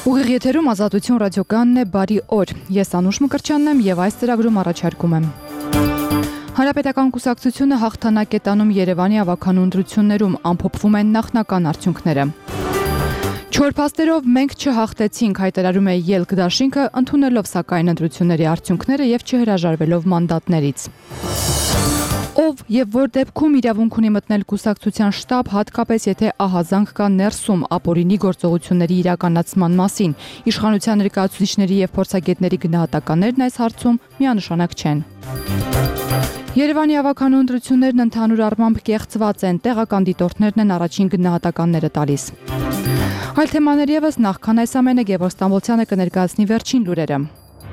Ուղիղ եթերում Ազատություն ռադիոկայանն է, բարի օր։ Ես Անուշ Մկրտչյանն եմ եւ այս ծրագրում առաջարկում եմ. Հանրապետական կուսակցությունը հաղթանակ է տանում Երևանի ավագանու ընտրություններում, ամփոփվում են նախնական արդյունքները։ Չոր փաստերով մենք չհաղթեցինք, հայտարարում է ԵԼԿ դաշինքը, ընդունելով սակայն ընտրությունների արդյունքները եւ չհրաժարվելով մանդատներից։ Ով եւ որ դեպքում իրավունք ունի մտնել կուսակցության շտաբ, հատկապես եթե ահազանգ կա ներսում ապօրինի գործողությունների իրականացման մասին։ Իշխանության ներկայացուցիչների եւ փորձագետների գնահատականներն այս հարցում միանշանակ չեն։ Երևանի ավագանու ընտրություններն ընդհանուր առմամբ կեղծված են, տեղական դիտորդներն են առաջին գնահատականները տալիս։ Այլ թեմաներ եւս նախքան այս ամենը Գևորգ Ստամբոլցյանը կներկայացնի վերջին լուրերը։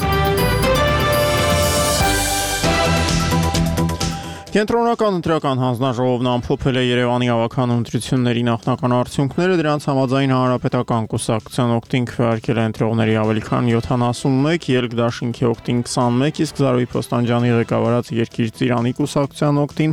Կենտրոնական ընտրական հանձնաժողովն ամփոփել է Երևանի ավագանու ընտրությունների նախնական արդյունքները, դրանց համաձայն Հանրապետական կուսակցության օգտին քվեարկել է ընտրողների ավելի քան 71, ԵԼԿ դաշինքի օգտին 21, իսկ Զարուհի Փոստանջյանի ղեկավարած Երկիր Ծիրանի կուսակցության օգտին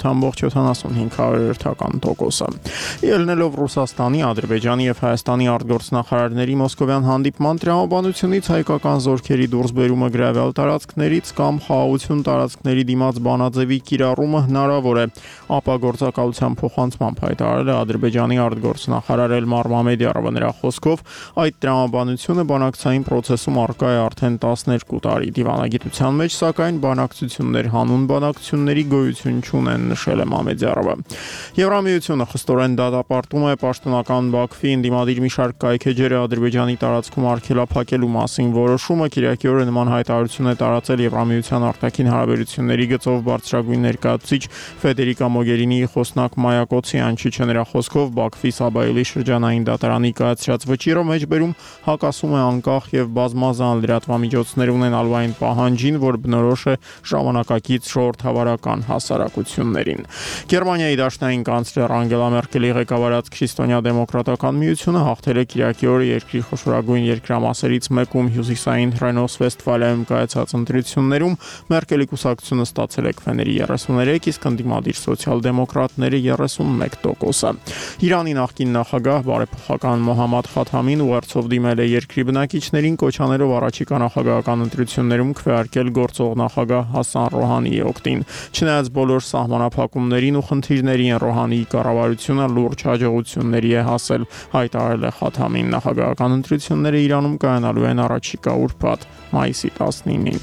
7.75%։ Ելնելով Ռուսաստանի, Ադրբեջանի եւ Հայաստանի արտգործնախարարների մոսկովյան հանդիպման տրամաբանությունից հայկական զորքերի դուրսբերումը գրավյալ տարածքներից կամ խաղաղություն տարածքների դիմաց բանաձևի կիրառումը հնարավոր է, ապա գործակալության փոխանցմամբ հայտարարել է Ադրբեջանի արտգործնախարար Էլմար Մամեդյարովը։ Նրա խոսքով այդ տրամաբանությունը բանակցային process-ում առկա է արդեն 12 տարի։ Դիվանագիտության մեջ, սակայն բանակցություններ հանուն բանակցությունների գոյություն չունեն, նշել է Մամեդյարովը։ Եվրամիությունը խստորեն դատապարտում է պաշտոնական Բաքվի ընդդիմադիր մի շարք կայքեջերը Ադրբեջանի տարածքում արգելափակելու մասին որոշումը։ Կիրակի օրը նման հայտարարություն է տարածել Եվրամիության արտաքին հարաբերությունների գծով բարձրագույն ներկայացուցիչ Ֆեդերիկա Մոգերինիի խոսնակ Մայա Կոցյանչիչը նրա խոսքով Բաքվի Սաբայելի շրջանային դատարանի կայացրած վճիռը մեջբերում հակասում է անկախ եւ բազմազան լրատվամիջոցներ ունենալու այն պահանջին, որ բնորոշ է ժամանակակից ժողովրդավարական հասարակություններին։ Գերմանիայի դաշնային կանցլեր Անգելա Մերկելի ղեկավարած Քրիստոնյա դեմոկրատական միությունը հաղթել է Կիրակի օրը երկրի խոշորագույն երկրամասերից մեկում հյուսիսային Ռենոս-Վեստֆալիայում կայացած ընտրություններում Մերկելի կուսակցությունը ստացել է քվեների 33, իսկ ընդդիմադիր սոցիալ-դեմոկրատները 31%։ Իրանի նախկին նախագահ բարեփոխական Մոհամմադ Խաթամին ուղերձով դիմել է երկրի բնակիչներին, կոչանելով առաջիկա նախագահական ընտրություններում քվեարկել գործող նախագահ Հասան Ռոհանիի օգտին։ Չնայած բոլոր սահմանափակումներին ու խնդիրներին, Ռոհանիի կառավարությունը լուրջ հաջողությունների է հասել, հայտարարել է Խաթամին։ Նախագահական ընտրությունները Իրանում կայանալու են առաջիկա ուրբաթ, մայիսի 19-ին։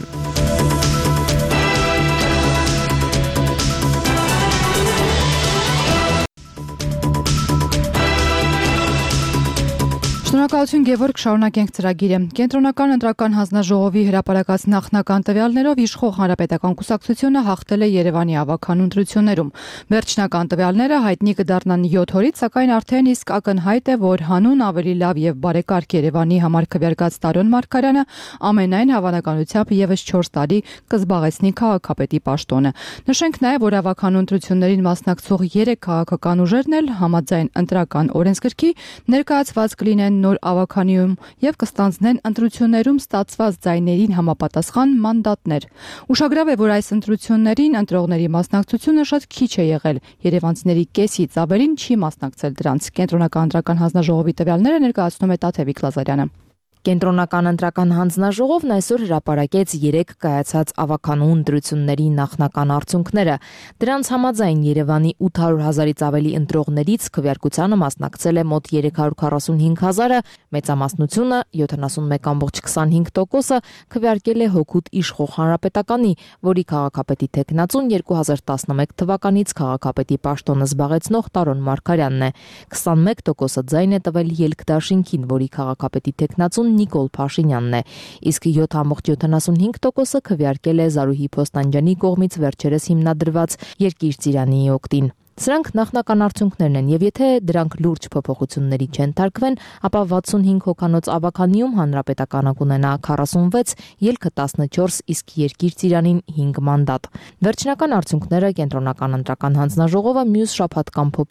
Շնորհակալություն Գևորգ, շարունակենք ծրագիրը։ Կենտրոնական ընտրական հանձնաժողովի հրապարակած նախնական տվյալներով իշխող Հանրապետական կուսակցությունը հաղթել է Երևանի ավագանու ընտրություններում։ Վերջնական տվյալները հայտնի կդառնան 7 օրից, սակայն արդեն իսկ ակնհայտ է, որ հանուն ավելի լավ եւ բարեկարգ Երևանի համար քվեարկած Տարոն Մարգարյանը ամենայն հավանականությամբ եւս 4 տարի կզբաղեցնի քաղաքապետի պաշտոնը։ Նշենք նաեւ, որ ավագանու ընտրություններին մասնակցող 3 քաղաքական ուժերն էլ համաձայն ընտրական օրենսգրքի ներկայացված կլինեն նոր ավագանիում եւ կստանձնեն ընտրություններում ստացված ձայներին համապատասխան մանդատներ։ Ուշագրավ է, որ այս ընտրություններին ընտրողների մասնակցությունը շատ քիչ է եղել։ Երևանցիների կեսից ավելին չի մասնակցել դրանց։ Կենտրոնական ընտրական հանձնաժողովի տվյալները ներկայացնում է Տաթևիկ Լազարյանը։ Կենտրոնական ընտրական հանձնաժողովն այսօր հրապարակեց 3 կայացած ավագանու ընտրությունների նախնական արդյունքները։ Դրանց համաձայն Երևանի 800,000-ից ավելի ընտրողներից քվեարկությանը մասնակցել է մոտ 345,000-ը, մեծամասնությունը 71.25%-ը քվեարկել է հօգուտ իշխող Հանրապետականի, որի քաղաքապետի թեկնածուն 2011 թվականից քաղաքապետի պաշտոնը զբաղեցնող Տարոն Մարգարյանն է։ 21%-ը ձայն է տվել ԵԼԿ դաշինքին, որի քաղաքապետի թեկնածուն Նիկոլ Փաշինյանն է, իսկ 7.75%-ը քվեարկել է Զարուհի Փոստանջյանի կողմից վերջերս հիմնադրված Երկիր Ծիրանի օգտին։ Սրանք նախնական արդյունքներն են, եւ եթե դրանք լուրջ փոփոխությունների չընթարկվեն, ապա 65 հոգանոց ավագանիում Հանրապետականը կունենա 46, ԵԼԿ 14, իսկ Երկիր Ծիրանին 5 մանդատ։ Վերջնական արդյունքները Կենտրոնական ընտրական հանձնաժողովը մյուս շաբաթ կամփոփի։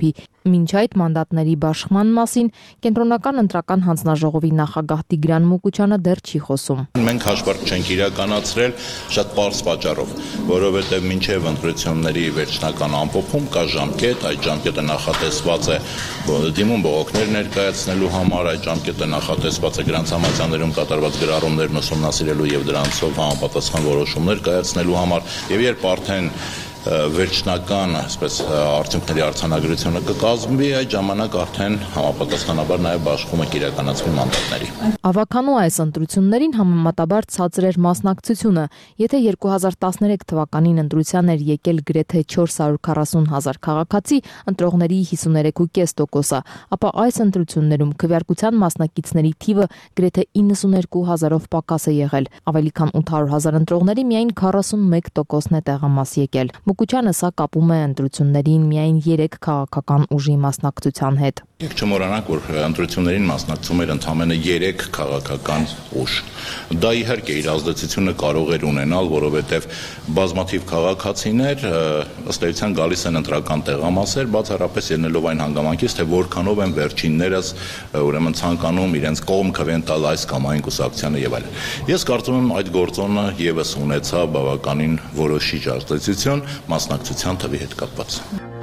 Մինչ այդ մանդատների բաշխման մասին Կենտրոնական ընտրական հանձնաժողովի նախագահ Տիգրան Մուկուչյանը դեռ չի խոսում։ Մենք հաշվարկ չենք իրականացրել շատ պարզ պատճառով, որովհետև մինչև ընտրությունների վերջնական ամփոփում կա ժամկետ, այդ ժամկետը նախատեսված է դիմում բողոքներ ներկայացնելու համար, այդ ժամկետը նախատեսված է գրանցամասյաններում կատարված գրառումներն ուսումնասիրելու եւ դրանցով համապատասխան որոշումներ կայացնելու համար, եւ երբ արդեն վերջնական, այսպես արդյունքների արձանագրությունը կկազմվի, այդ ժամանակ արդեն համապատասխանաբար նաև բաշխումը կիրականացվի մանդատների։ Ավականու այս ընտրություններին համեմատաբար ցածր էր մասնակցությունը, եթե 2013 թվականին ընտրության էր եկել գրեթե 440,000 քաղաքացի, ընտրողների 53.5%-ը, ապա այս ընտրություններում քվեարկության մասնակիցների թիվը գրեթե 92,000-ով պակաս է եղել, ավելի քան 800,000 ընտրողների միայն 41%-ն է տեղամաս եկել։ Մուկուչյանը սա կապում է ընտրություններին միայն 3 քաղաքական ուժի մասնակցության հետ։ Եք չմոռանանք, որ ընտրություններին մասնակցում էր ընդամենը 3 քաղաքական ուժ։ Դա իհարկե իր ազդեցությունը կարող էր ունենալ, որովհետև բազմաթիվ քաղաքացիներ ըստ էության գալիս են ընտրական տեղամասեր, բացառապես ելնելով այն հանգամանքից, թե որքանով են վերջիններս ուրեմն ցանկանում իրենց կողմ քվեն տալ այս կամ այն կուսակցությանը եւ այլն։ Ես կարծում եմ այդ գործոնը եւս ունեցավ բավականին որոշիչ ազդեցություն մասնակցության թվի հետ կապված։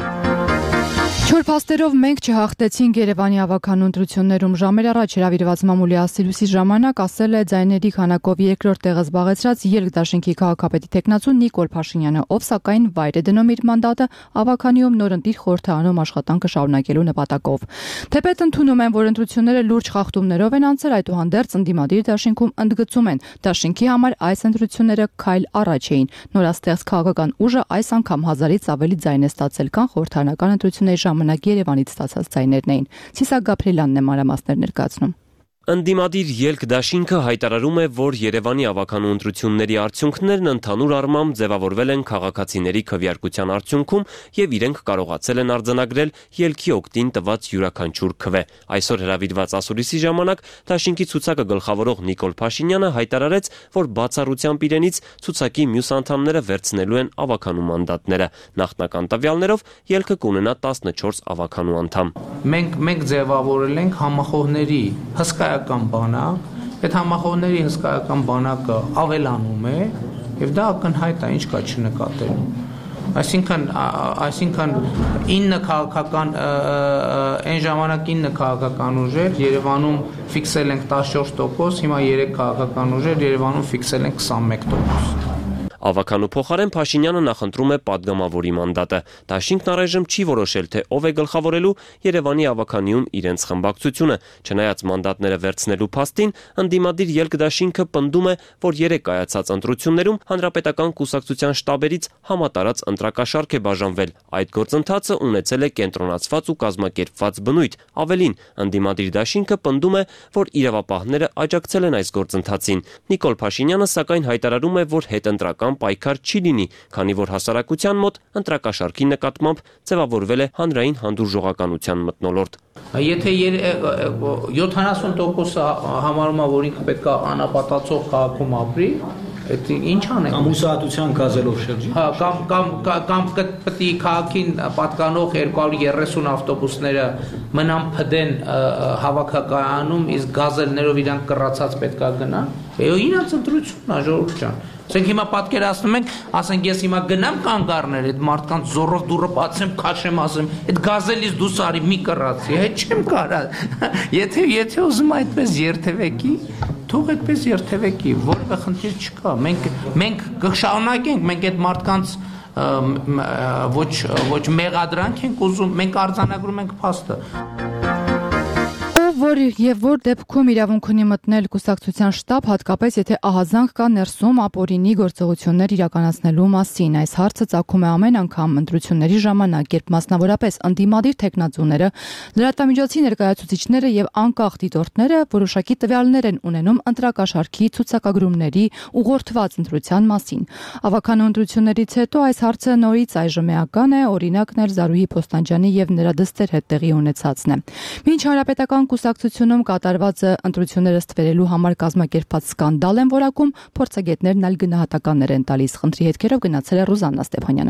Չոր փաստերով մենք չհաղթեցինք Երևանի ավականու ընտրություններում ժամեր առաջ հրավիրված մամուլի ասելույցի ժամանակ ասել է ձայների քանակով երկրորդ տեղը զբաղեցրած Ելք դաշինքի քաղաքապետի տեխնացու Նիկոլ Փաշինյանը, ով սակայն վայր է դնում իր մանդատը ավականիում նորընտիր խորհրդարանում աշխատանքը շարունակելու նպատակով։ Թեպետ ընդունում են, որ ընտրությունները լուրջ խախտումներով են անցել, այդուհանդերձ ընդդիմադիր դաշինքում ընդգծում են, դաշինքի համար այս ընտրությունները քայլ առաջ էին։ Նորաստեղծ քաղաքական ուժը այս անգամ 1000-ից ավելի ձայն է ստացել, քան խորհրդարանական ընտրությունների ժամանակ Երևանից ստացած ձայներն էին։ Սիսակ Գաբրելյանն է մանրամասներ ներկայացնում։ Ընդդիմադիր Ելք դաշինքը հայտարարում է, որ Երևանի ավականու ընտրությունների արդյունքներն ընդհանուր առմամբ ձևավորվել են քաղաքացիների քվեարկության արդյունքում եւ իրենք կարողացել են արձանագրել ելքի օգտին տված յուրաքանչյուր քվե։ Այսօր հրավիրված ասուլիսի ժամանակ դաշինքի ցուցակը գլխավորող Նիկոլ Փաշինյանը հայտարարեց, որ բացառությամբ իրենից ցուցակի մյուս անդամները վերցնելու են ավականու մանդատները։ Նախնական տվյալներով ելքը կունենա 14 ավականու անդամ։ Մենք ձևավորել ենք համախոհների հսկայական բանակ, այդ համախոհների հսկայական բանակը ավելանում է եւ դա ակնհայտ է, ինչ կա չնկատելու։ Այսինքն 9 քաղաքական այն ժամանակ 9 քաղաքական ուժեր Երևանում ֆիքսել ենք 14%, հիմա 3 քաղաքական ուժեր Երևանում ֆիքսել ենք 21%։ Ավականու փոխարեն Փաշինյանը նախընտրում է падգամավորի մանդատը։ Դաշինքն առայժմ չի որոշել, թե ով է գլխավորելու Երևանի ավականիում իրենց խմբակցությունը։ Չնայած մանդատները վերցնելու փաստին, ընդդիմադիր Ելք դաշինքը պնդում է, որ 3 կայացած ընտրություններում հանրապետական կուսակցության շտաբերից համատարած ընտրակաշառք է բաժանվել։ Այդ գործընթացը ունեցել է կենտրոնացված ու կազմակերպված բնույթ։ Ավելին, ընդդիմադիր դաշինքը պնդում է, որ իրավապահները աջակցել են այս գործընթացին։ Նիկոլ Փաշինյանը սակայն հայտարարում է, որ հետընտրական պայքար չի լինի, քանի որ հասարակության մոտ ընտրակաշառքի նկատմամբ ձևավորվել է հանրային հանդուրժողականության մթնոլորտ։ Եթե 70%-ը համարում է, որ ինքը պետք է անապատացող քաղաքում ապրի, այդ ինչ անենք։ Կամ հուսահատության գազելով շրջի։ Կամ պետք է քաղաքին պատկանող 230 ավտոբուսները մնան փդեն հավաքակայանում, իսկ գազելներով իրանք կռացած պետք է գնան։ Իրենց ընտրությունն է, ժողովուրդ ջան։ Ասենք հիմա պատկերացնում ենք, ասենք ես հիմա գնամ կանգառներ, այդ մարդկանց զորով դուրը բացեմ, քաշեմ, ասեմ, այդ գազելից դուս արի մի կռացի, հետ չեմ կարա։ Եթե ուզում այդպես երթևեկի, թող այդպես երթևեկի, որևէ խնդիր չկա։ Մենք կշարունակենք, մենք այդ մարդկանց ոչ մեղադրանք ենք ուզում, մենք արձանագրում ենք փաստը։ Որ դեպքում իրավունք ունի մտնել կուսակցության շտաբ, հատկապես եթե ահազանգ կա ներսում ապօրինի գործողություններ իրականացնելու մասին։ Այս հարցը ծագում է ամեն անգամ ընտրությունների ժամանակ, երբ մասնավորապես ընդդիմադիր թեկնածուները, լրատվամիջոցի ներկայացուցիչները եւ անկախ դիտորդները որոշակի տվյալներ են ունենում ընտրակաշառքի ցուցակագրումների ուղղորդված ընտրության մասին։ Ավականու ընտրություններից հետո այս հարցը նորից այժմ էական է, օրինակն էլ Զարուհի Փոստանջյանի եւ նրա դստեր հետ տեղի ունեցածն է։ Մինչ հանրապետական կուսակցությունում կատարված ընտրությունները ստվերելու համար կազմակերպված սկանդալ են որակում, փորձագետներն այլ գնահատականներ են տալիս։ Խնդրի հետքերով գնացել է Ռուզաննա Ստեփանյանը։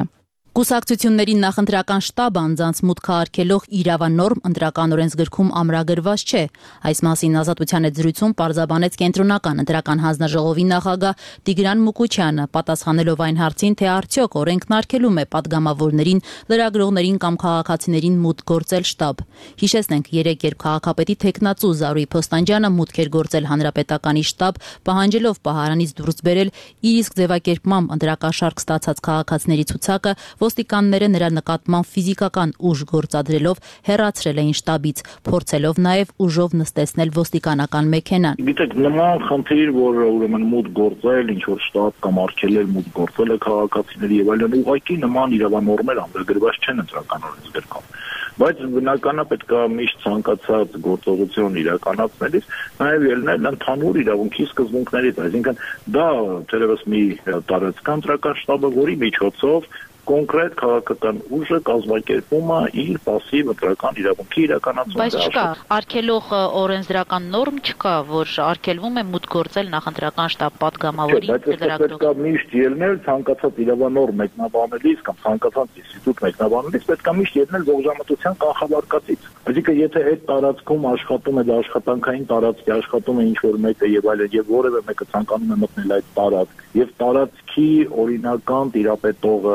Կուսակցությունների նախընտրական շտաբը անձանց մուտքը արգելող իրավանորմ ընտրական օրենսգրքում ամրագրված չէ։ Այս մասին Ազատության հետ զրույցում պարզաբանեց Կենտրոնական ընտրական հանձնաժողովի նախագահ Տիգրան Մուկուչյանը, պատասխանելով այն հարցին, թե արդյոք օրենքն արգելում է պատգամավորներին, լրագրողներին կամ քաղաքացիներին մուտք գործել շտաբ։ Հիշեցնենք, երեկ երբ քաղաքապետի թեկնածու Զարուհի Փոստանջյանը մուտք էր գործել հանրապետականի շտաբ, պահանջելով պահարանից դուրս բերել իր իսկ ձևակերպմամբ ընտրակաշարք ստացած քաղաքացիների ցուցակը, ոստիկանները նրա նկատմամբ ֆիզիկական ուժ գործադրելով հեռացրել էին շտաբից, փորձելով նաև ուժով նստեցնել ոստիկանական մեքենան։ Գիտեք, նման խնդիր, որ ուրեմն մուտք գործել, ինչ որ շտաբ կամ արգելել մուտք գործել է քաղաքացիների եւ այլն, ուղղակի նման իրավանորմեր ամրագրված չեն ընտրական օրենսգրքում։ Բայց բնականաբար պետք է միշտ ցանկացած գործողություն իրականացնելիս նաև ելնել ընդհանուր իրավունքի սկզբունքներից, այսինքն դա թերևս մի տարածքական ընտրական շտաբը, որի միջոցով կոնկրետ քաղաքական ուժը կազմակերպում է իր пассив ընտրական իրավունքի իրականացումը։ Բայց չկա արգելող օրենսդրական նորմ չկա, որ արգելվում է մուտք գործել նախընտրական շտաբ պատգամավորի լրագրող։ Պետք է միշտ ելնել ցանկացած իրավանորմ մեկնաբանելիս կամ ցանկացած ինստիտուտ մեկնաբանելիս պետք է միշտ ելնել ողջամտության կանխավարկածից։ Այսինքն եթե այդ տարածքում աշխատում է աշխատանքային տարածքի, աշխատում է ինչ-որ մեկը եւ այլն, եւ որևէ մեկը ցանկանում է մտնել այդ տարածք, եւ տարածքի օրինական տիրապետողը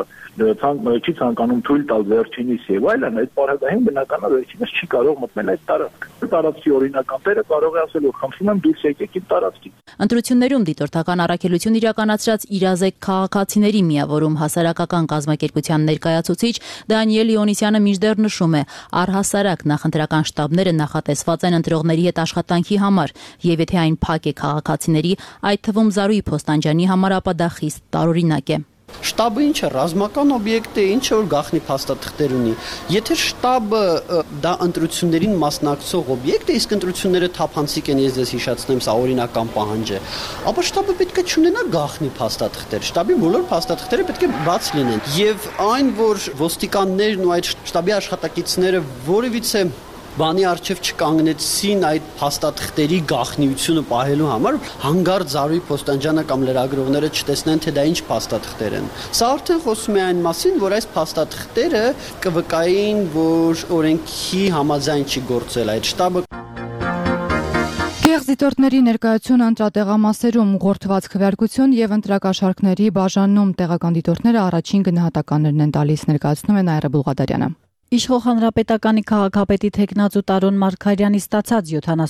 չի ցանկանում թույլ տալ վերջինիս եւ այլն, այդ պարագային բնականաբար վերջինս չի կարող մտնել այդ տարածք։ Տարածքի օրինական տերը կարող է ասել, որ խնդրում եմ դուրս եկեք իմ տարածքից։ Ընտրություններում դիտորդական առաքելություն իրականացրած իրազեկ քաղաքացիների միավորում հասարակական կազմակերպության ներկայացուցիչ Դանիել Իոնիսյանը մինչդեռ նշում է, առհասարակ նախընտրական շտաբները նախատեսված են ընտրողների հետ աշխատանքի համար, եւ եթե այն փակ է քաղաքացիների, այդ թվում Զարուհի Փոստանջյանի համար, ապա դա խիստ տարօրինակ է։ Շտաբը ինչ է, ռազմական օբյեկտ է, ինչ որ գաղտնի փաստաթղթեր ունի։ Եթե շտաբը դա ընտրություններին մասնակցող օբյեկտ է, իսկ ընտրությունները թափանցիկ են, ես ձեզ հիշեցնեմ, սա օրինական պահանջ է, ապա շտաբը պետք է չունենա գաղտնի փաստաթղթեր։ Շտաբի բոլոր փաստաթղթերը պետք է բաց լինեն։ Եվ այն, որ ոստիկաններն ու այդ շտաբի աշխատակիցները որևիցե բանի արչև չկանգնեցին այդ փաստաթղթերի գաղտնիությունը պահելու համար, հանգարտ Զարուհի Փոստանջյանը կամ լրագրողները չտեսնեն, թե դա ինչ փաստաթղթեր են։ Սա արդեն խոսում է այն մասին, որ այս փաստաթղթերը կվկային, որ օրենքի համաձայն չի գործել այդ շտաբը։ Կեղծ դիտորդների ներկայություն ընտրատեղամասերում ուղղորդված քվեարկություն եւ ընտրակաշարքների բաժանում տեղական դիտորդները առաջին գնահատականներն են տալիս, ներկայացնում է Նաիրա Բուլղադարյանը։ Իշխող հանրապետականի քաղաքապետի թեկնածու Տարոն Մարգարյանի ստացած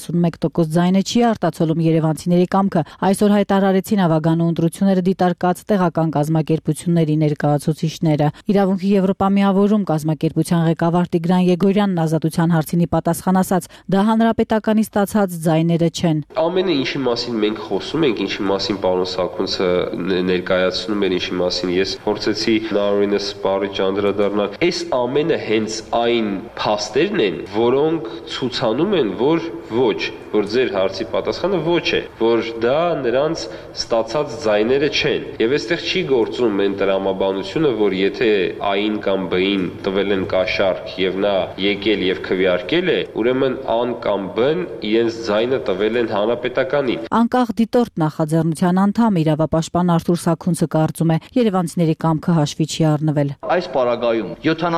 71% ձայնը չի արտացոլում երևանցիների կամքը։ Այսօր հայտարարեցին ավագանու ընտրությունները դիտարկած տեղական կազմակերպությունների ներկայացուցիչները։ Իրավունքի Եվրոպա միավորում կազմակերպության ղեկավար Տիգրան Եգորյանն Ազատության հարցինի պատասխան ասաց, դա հանրապետականի ստացած ձայները չեն։ Ամենը ինչի մասին մենք խոսում ենք, ինչի մասին պարոն Սաքունցը ներկայացնում էր, ինչի մասին ես փորձեցի նորինս բարի անդրադառնալ, այս ամենը հենց այն փաստերն են, որոնք ցուցանում են, որ ոչ, որ ձեր հարցի պատասխանը ոչ է, որ դա նրանց ստացած ձայները չեն։ Եվ այստեղ չի գործում այն տրամաբանությունը, որ եթե A-ին կամ B-ին տվել են կաշառք եւ նա եկել եւ քվեարկել է, ուրեմն A-ն կամ B-ն իրենց ձայնը տվել են հանրապետականին։ Անկախ դիտորդ նախաձեռնության անդամ իրավապաշտպան Արթուր Սաքունցը կարծում է, երևանցիների կամքը հաշվի չի առնվել։ Այս պարագայում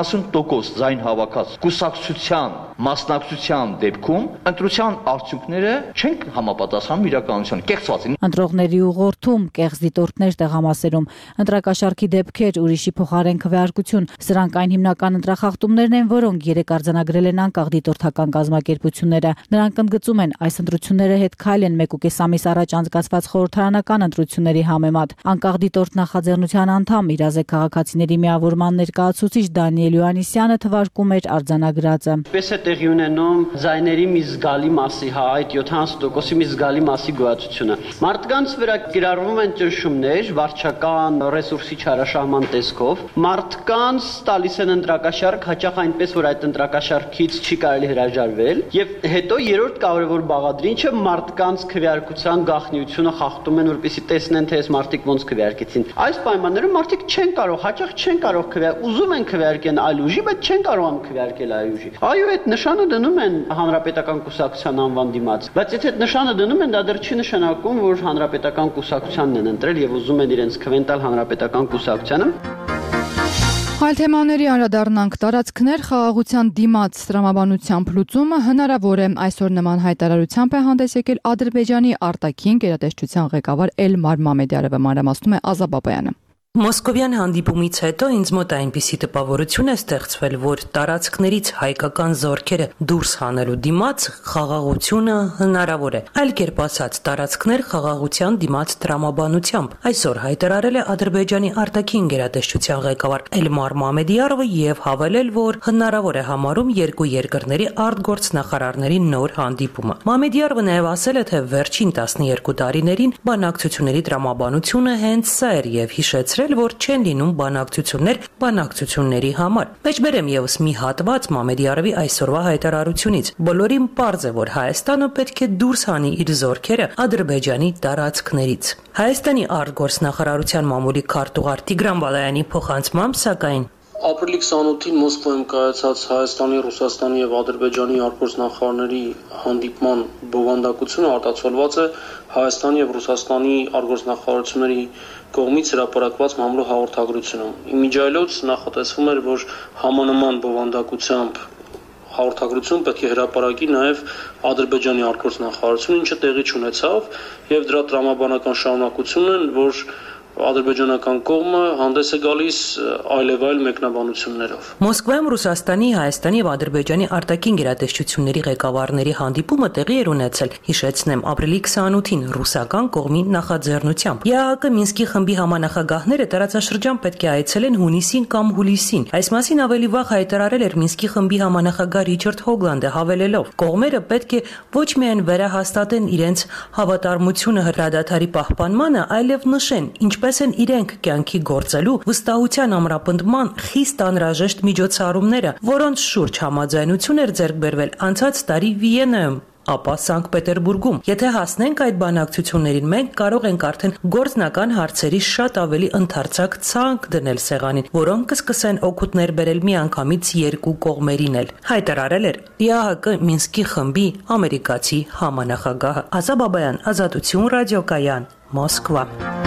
70% ձայն հավաքած կուսակցության մասնակցության դեպքում ընտրության արդյունքները չեն համապատասխանում իրականությանը, կեղծված են։ Ընտրողների ուղղորդում, կեղծ դիտորդներ տեղամասերում, ընտրակաշառքի դեպքեր, ուրիշի փոխարեն քվեարկություն, սրանք այն հիմնական ընտրախախտումներն են, որոնք երեք արձանագրել են անկախ դիտորդական կազմակերպությունները։ Նրանք ընդգծում են, այս ընտրությունները հետ քայլ են 1.5 ամիս առաջ անցկացված խորհրդարանական ընտրությունների համեմատ։ Անկախ դիտորդ նախաձեռնության անդամ իրազեկ քաղաքացիների միավորման ներկայացուցիչ Դանիել Իոաննիսյանը թվարկում էր արձանագրածը։ Պես է տեղի ունենում ձայների մի զգալի մասի, այդ 70%-ի մի զգալի մասի գոյացությունը։ Մարդկանց վրա կիրառվում են ճնշումներ վարչական ռեսուրսի չարաշահման տեսքով։ Մարդկանց տալիս են ընտրակաշառք, հաճախ այնպես, որ այդ ընտրակաշառքից չի կարելի հրաժարվել, եւ հետո երրորդ կարևոր բաղադրիչը մարդկանց քվեարկության գաղտնիությունը խախտում են, որպեսզի տեսնեն, թե այս մարդիկ ոնց քվեարկեցին։ Այս պայմաններում մարդիկ չեն կարող, հաճախ չեն կարող ուզում են քվեարկեն այլ ուժի, բայց չեն կարող քվեարկել այլ ուժի։ Այո, այդ նշանը դնում են հանրապետական կուսակցության անվան դիմաց, բայց եթե այդ նշանը դնում են, դա դեռ չի նշանակում, որ հանրապետական կուսակցությանն են ընտրել եւ ուզում են իրենց քվեն տալ հանրապետական կուսակցությանը։ Այլ թեմաների անդրադառնանք տարածքներ խաղաղության դիմաց տրամաբանությամբ լուծումը հնարավոր է այսօր նման հայտարարությամբ է հանդես եկել Ադրբեջանի արտաքին գերատեսչության ղեկավար Էլմար Մամեդյարովը, մանրամասնում է Ազա Բաբայանը։ Մոսկովյան հանդիպումից հետո ինձ մոտ այնպիսի տպավորություն է ստեղծվել, որ տարածքներից հայկական զորքերը դուրս հանելու դիմաց խաղաղությունը հնարավոր է։ Այլ կերպ ասած, տարածքներ խաղաղության դիմաց տրամաբանությամբ այսօր հայտարարել է Ադրբեջանի արտաքին գերատեսչության ղեկավար Էլմար Մամեդյարովը եւ հավելել, որ հնարավոր է համարում երկու երկրների արտգործնախարարների նոր հանդիպումը։ Մամեդյարովը նաեւ ասել է, թե վերջին 12 տարիներին բանակցությունների տրամաբանությունը հենց սա էր եւ հիշեցրել, որ չեն լինում բանակցությունների համար։ Մեջբերեմ եւս մի հատված Մամեդյարովի այսօրվա հայտարարությունից։ Բոլորին պարզ է, որ Հայաստանը պետք է դուրս հանի իր զորքերը Ադրբեջանի տարածքներից։ Հայաստանի արտգործնախարարության մամուլի քարտուղար Տիգրան Բալայանի փոխանցմամբ, սակայն Ապրիլի 28-ին Մոսկվայում կայացած Հայաստանի, Ռուսաստանի եւ Ադրբեջանի արտգործնախարարների հանդիպման բովանդակությունը արտացոլված է Հայաստանի եւ Ռուսաստանի արտգործնախարարությունների կողմից հրապարակված մամուլի հաղորդագրությունում։ Իմիջիայլոց նախատեսվում էր, որ համանման բովանդակությամբ հաղորդագրություն պետք է հրապարակի նաև Ադրբեջանի արտգործնախարարությունը, ինչը տեղի չունեցավ, եւ դրա տրամաբանական շարունակությունն են, որ ադրբեջանական կողմը հանդես է գալիս այլևայլ մեկնաբանություններով։ Մոսկվայում Ռուսաստանի, Հայաստանի եւ Ադրբեջանի արտաքին գերատեսչությունների ղեկավարների հանդիպումը տեղի էր ունեցել, հիշեցնեմ, ապրիլի 28-ին ռուսական կողմի նախաձեռնությամբ։ ԵԱՀԿ Մինսկի խմբի համանախագահները տարածաշրջան պետք է այցելեն հունիսին կամ հուլիսին։ Այս մասին ավելի վաղ հայտարարել էր Մինսկի խմբի համանախագահ Ռիչարդ Հոգլանդը, հավելելով. կողմերը պետք է ոչ միայն վերահաստատեն իրենց հավատարմությունը հրադադարի պահպանմանը, այլև նշեն, ինչպես են իրենք կյանքի գործելու վստահության ամրապնդման խիստ անհրաժեշտ միջոցառումները, որոնց շուրջ համաձայնություն էր ձեռք բերվել անցած տարի Վիեննայում, ապա Սանկտ Պետերբուրգում։ Եթե հասնենք այդ բանակցություններին, մենք կարող ենք արդեն գործնական հարցերի շատ ավելի ընդարձակ ցանկ դնել սեղանին, որոնք կսկսեն օգուտներ բերել միանգամից երկու կողմերին էլ։ Հայտարարել էր ԵԱՀԿ Մինսկի խմբի ամերիկացի համանախագահը։ Ազա Բաբայան, Ազատություն, ռադիոկայան, Մոսկվա։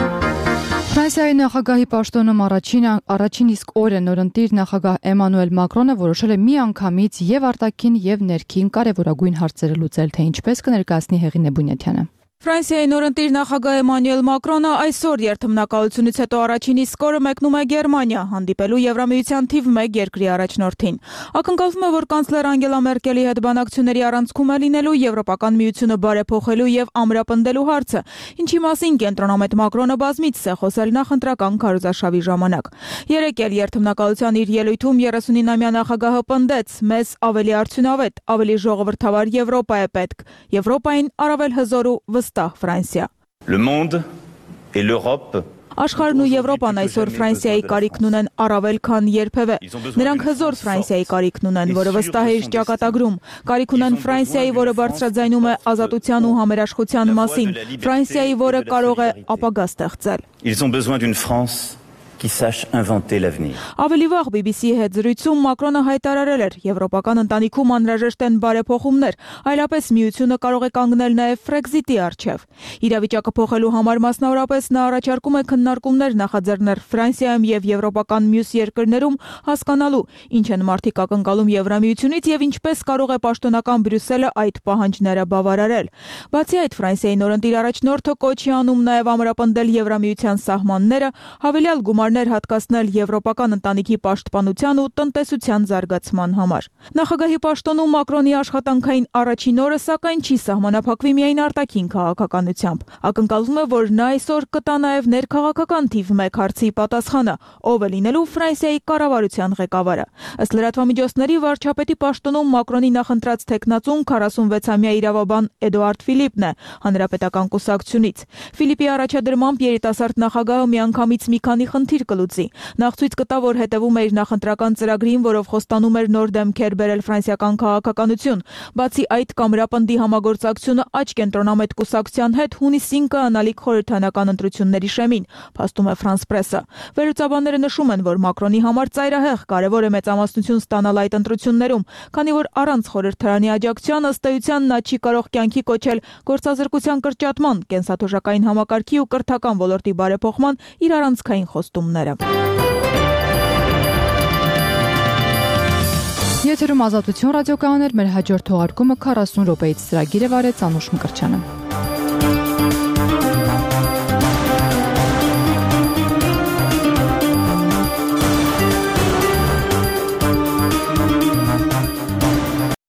Ֆրանսիայի նախագահի պաշտոնում առաջին իսկ օրը նորընտիր նախագահ Էմանուել Մակրոնը որոշել է միանգամից եւ արտաքին եւ ներքին կարեւորագույն հարցերը լուծել, թե ինչպես կներկայացնի Հեղինե Բունյաթյանը։ Ֆրանսիայի նորընտիր նախագահ Էմանուել Մակրոնը այսօր երթմնակալությունից հետո առաջին իսկ օրը մեկնում է Գերմանիա, հանդիպելու Եվրամիության թիվ 1 երկրի առաջնորդին։ Ակնկալվում է, որ կանցլեր Անգելա Մերկելի հետ բանակցությունների առանցքում է լինելու Եվրոպական միությունը բարեփոխելու եւ ամրապնդելու հարցը, ինչի մասին կենտրոնամետ Մակրոնը բազմիցս է խոսել նախընտրական քարոզարշավի ժամանակ։ Երեկ էլ երթմնակալության իր ելույթում 39-ամյա նախագահը պնդեց. «Մեզ ավելի արդյունավետ, ավելի ժողովրդավար Եվրոպա է պետք, Եվրոպային առավել հզոր ու վստահ Ֆրանսիա»։ Le monde et l'Europe Աշխարհն ու Եվրոպան այսօր Ֆրանսիայի կարիքն ունեն առավել քան երբևէ։ Նրանք հզոր Ֆրանսիայի կարիքն ունեն, որը վստահ է իր ճակատագրում։ Կարիք ունեն Ֆրանսիայի, որը բարձրաձայնում է ազատության ու համերաշխության մասին։ Ֆրանսիայի, որը կարող է ապագա ստեղծել։ Ils ont besoin d'une France qui sache inventer l'avenir. Ավելի վաղ BBC-ի հետ զրույցում Մակրոնը հայտարարել էր. Եվրոպական ընտանիքում անհրաժեշտ են բարեփոխումներ, այլապես միությունը կարող է կանգնել նաև Frexit-ի առջև։ Իրավիճակը փոխելու համար մասնավորապես նա առաջարկում է քննարկումներ նախաձեռնել Ֆրանսիայում եւ եվրոպական մյուս երկրներում, հասկանալու ինչ են մարդիկ ակնկալում Եվրամիությունից եւ ինչպես կարող է պաշտոնական Բրյուսելը այդ պահանջները բավարարել։ Բացի այդ, Ֆրանսիայի նորընտիր առաջնորդը կոչի անում նաև ամրապնդել Եվրամիության սահմանները, հավելյալ գումարներ հատկացնել եվրոպական ընտանիքի պաշտպանության ու տնտեսության զարգացման համար։ Նախագահի պաշտոնում Մակրոնի աշխատանքային առաջին օրը սակայն չի սահմանափակվի միայն արտաքին քաղաքականությամբ։ Ակնկալվում է, որ նա այսօր կտա նաև ներքաղաքական թիվ 1 հարցի պատասխանը, ով է լինելու Ֆրանսիայի կառավարության ղեկավարը։ Ըստ լրատվամիջոցների վարչապետի պաշտոնում Մակրոնի նախընտրած տեխնացուն 46-ամյա իրավաբան Էդուարդ Ֆիլիպն է հանրապետական կուսակցությունից։ Ֆիլիպի առաջադրմամբ երիտասարդ նախագահը միանգամից մի քանի խնդիր կլուծի։ Նախ ցույց կտա, որ հետևում է իր նախընտրական ծրագրին, որով խոստանում էր նոր դեմքեր բերել ֆրանսիական քաղաքականություն։ Բացի այդ, կամրապնդի համագործակցությունը աճ կենտրոնամետ կուսակցության հետ հունիսին կայանալիք խորհրդարանական ընտրությունների շեմին, փաստում է France Press-ը։ Վերլուծաբանները նշում են, որ Մակրոնի համար ծայրահեղ կարևոր է մեծամասնություն ստանալ այդ ընտրություններում, քանի որ առանց խորհրդարանի աջակցության ըստ էության նա չի կարող կյանքի կոչել գործազրկության կրճատման, կենսաթոշակային համակարգի ու կրթական ոլորտի բարեփոխման իր առանցքային խոստումները։ Եթերում Ազատություն ռադիոկայաններ, մեր հաջորդ թողարկումը 40 րոպեից ծրագիրը վարեց Անուշ Մկրտչյանը։